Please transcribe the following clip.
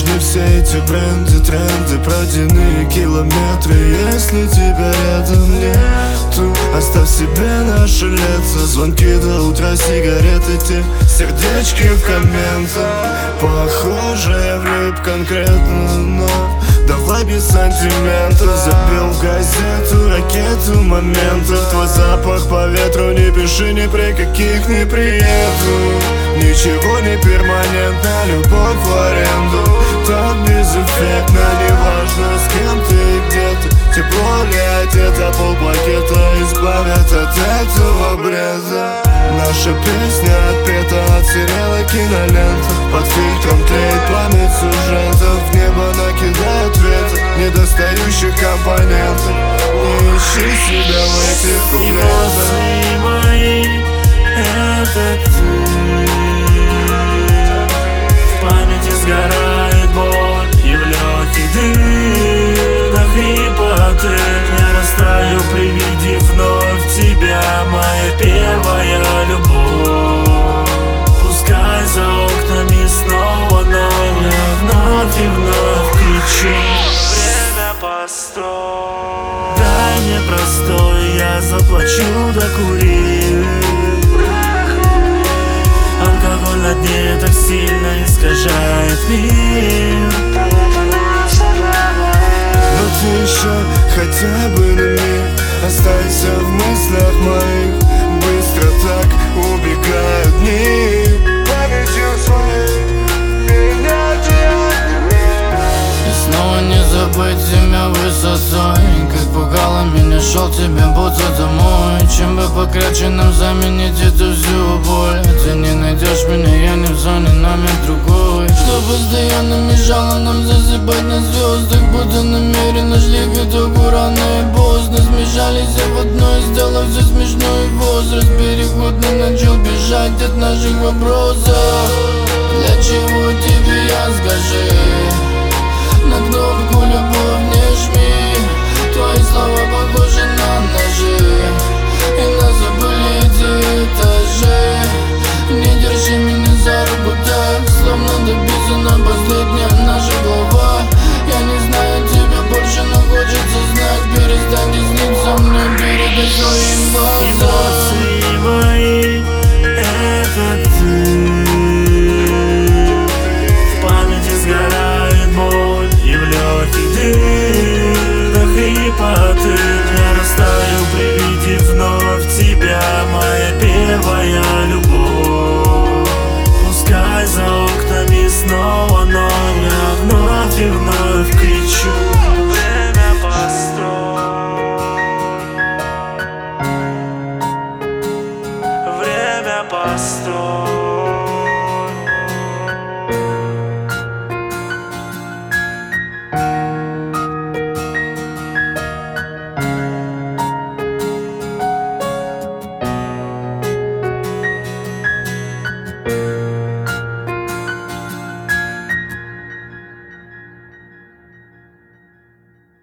не все эти бренды, тренды, пройденные километры. Если тебя рядом нету, оставь себе наши лица. Звонки до утра, сигареты, те сердечки в комментах. Похоже, я влип конкретно, но давай без сантиментов. Забил в газету ракету моментов. Твой запах по ветру, не пиши ни при каких не приеду. Ничего не перманентно, любовь в аренду. Так безэффектно, неважно с кем ты и где ты. Тепло ли одета, полпакета избавят от этого бреда. Наша песня отпета, отсырела кинолента. Под фильтром тлеет память сюжетов. В небо накидает ветер недостающих компонентов. Не ищи себя в этих куплетах. Эмоции мои — это ты. В памяти сгорает боль и в легких дым. Хрипоты я растаю, приведив вновь тебя, моя первая любовь. Пускай за окнами снова ночь, я вновь и вновь кричу: время постой. Дай мне простой, я заплачу, докури. Алкоголь на дне так сильно искажает мир. Но ты еще хотя бы на миг останься в мыслях моих. Быстро так убегают дни. Памятью своей меня ты. И снова не забыть тебя высотой. Как пугало меня, шел тебе будто домой. Чем бы покрепче нам заменить эту всю боль. Ты не найдешь меня, я не в зоне, номер другой. Что постоянно мешало нам засыпать на звездах. Будто намеренно шли к итогу рано и поздно. Смешались в одно и сделав все смешной возраст. Переходный начал бежать от наших вопросов. Для чего тебе, я скажи?